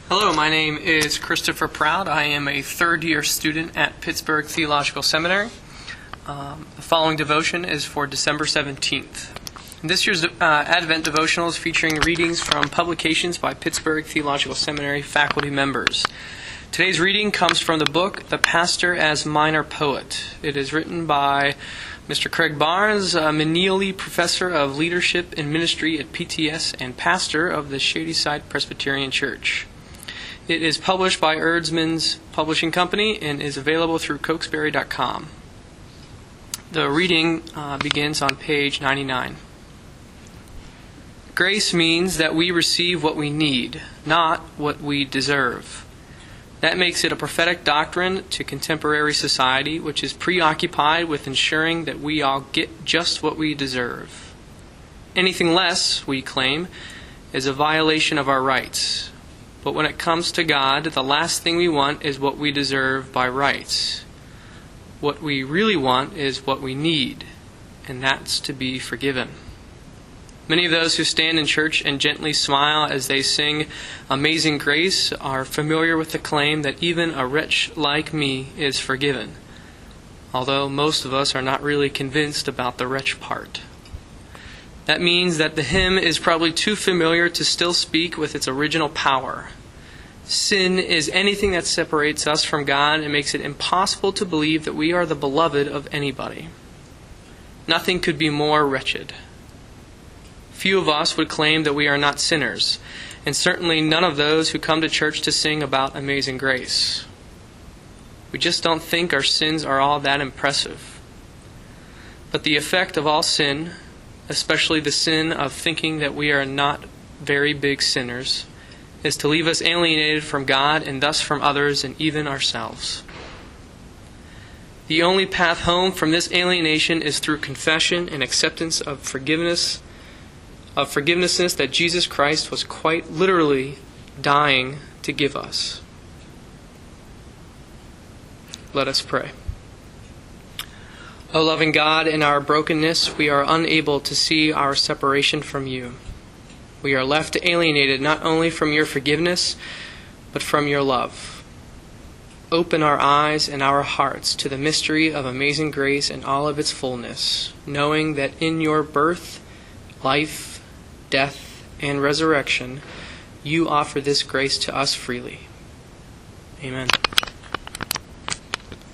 Hello, my name is Christopher Proud. I am a third-year student at Pittsburgh Theological Seminary. The following devotion is for December 17th. This year's Advent devotional is featuring readings from publications by Pittsburgh Theological Seminary faculty members. Today's reading comes from the book, The Pastor as Minor Poet. It is written by Mr. Craig Barnes, a Meneely Professor of Leadership and Ministry at PTS and pastor of the Shadyside Presbyterian Church. It is published by Eerdmans Publishing Company and is available through Cokesbury.com. The reading begins on page 99. Grace means that we receive what we need, not what we deserve. That makes it a prophetic doctrine to contemporary society, which is preoccupied with ensuring that we all get just what we deserve. Anything less, we claim, is a violation of our rights. But when it comes to God, the last thing we want is what we deserve by rights. What we really want is what we need, and that's to be forgiven. Many of those who stand in church and gently smile as they sing Amazing Grace are familiar with the claim that even a wretch like me is forgiven, although most of us are not really convinced about the wretch part. That means that the hymn is probably too familiar to still speak with its original power. Sin is anything that separates us from God and makes it impossible to believe that we are the beloved of anybody. Nothing could be more wretched. Few of us would claim that we are not sinners, and certainly none of those who come to church to sing about amazing grace. We just don't think our sins are all that impressive. But the effect of all sin, especially the sin of thinking that we are not very big sinners, is to leave us alienated from God and thus from others and even ourselves. The only path home from this alienation is through confession and acceptance of forgiveness that Jesus Christ was quite literally dying to give us. Let us pray. O loving God, in our brokenness, we are unable to see our separation from you. We are left alienated not only from your forgiveness, but from your love. Open our eyes and our hearts to the mystery of amazing grace in all of its fullness, knowing that in your birth, life, death, and resurrection, you offer this grace to us freely. Amen.